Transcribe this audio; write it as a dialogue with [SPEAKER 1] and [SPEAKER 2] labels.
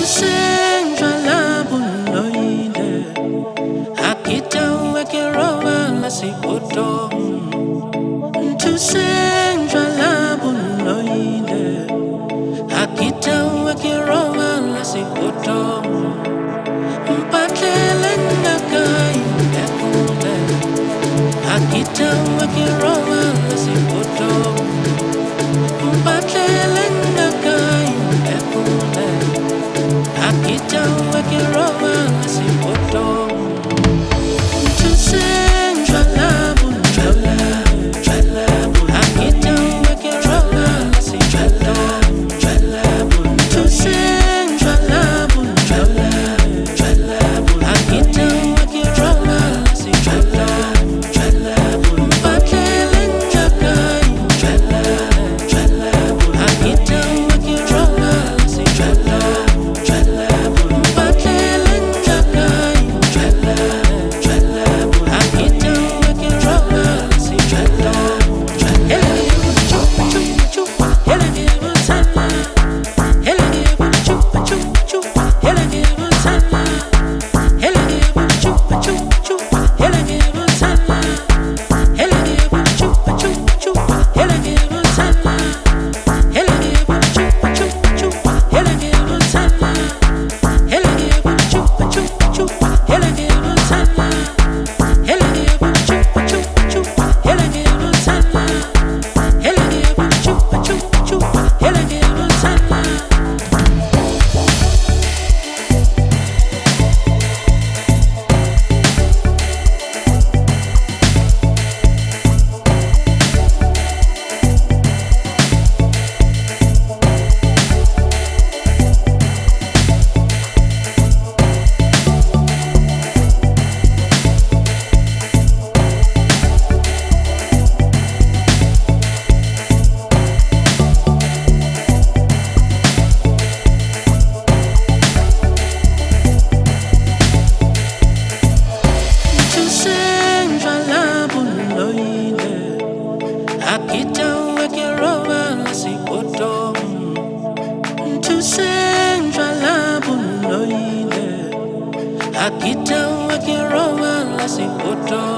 [SPEAKER 1] Senja la buloile, akita wekerowa la sikoto. To senja la buloile, akita wekerowa la sikoto. Mpakele ngakai ekule, akita wekerowa la sikoto. Mpakele ngakai ekule, akita wekerowa la sikoto. To senja la buloile, akita wekerowa la sikoto. To senja la buloile, akita wekerowa la sikoto. Mpakele ngakai, akita wekerowa la sikoto. Mpakele ngakai, akita wekerowa la sikoto. Akita wekerowa la sikoto. To senja la buloile, akita wekerowa la sikoto.